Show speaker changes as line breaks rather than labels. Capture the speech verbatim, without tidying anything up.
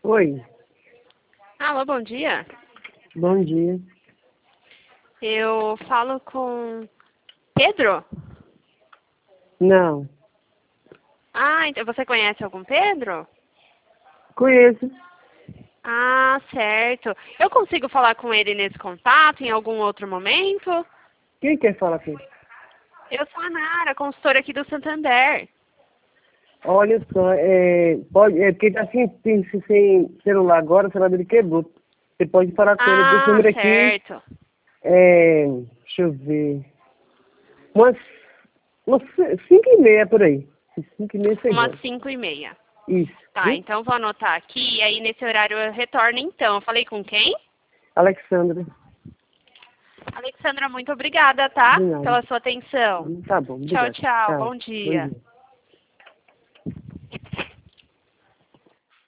Oi,
Alô, bom dia.
bom dia.
Eu falo com Pedro?
Não,
Ah, então você conhece algum Pedro?
conheço.
Ah, certo. Eu consigo falar com ele nesse contato em algum outro momento?
Quem quer falar com ele?
Eu sou a Nara, consultora aqui do Santander.
Olha só, é, pode, é porque tá sem, sem, sem celular agora, o celular dele quebrou. Você pode falar com ele, esse
Ah,
número aqui,
certo.
é, deixa eu ver, umas, umas cinco e meia por aí. Cinco e meia você
Umas
volta.
cinco e meia.
Isso,
Tá,
viu?
então vou anotar aqui e aí nesse horário eu retorno então. Eu falei com quem?
Alexandra,
Alexandra, muito obrigada, tá?
de nada.
Pela sua atenção.
Tá bom,
Tchau,
obrigado.
tchau.
Tchau,
Bom
bom
dia.
dia.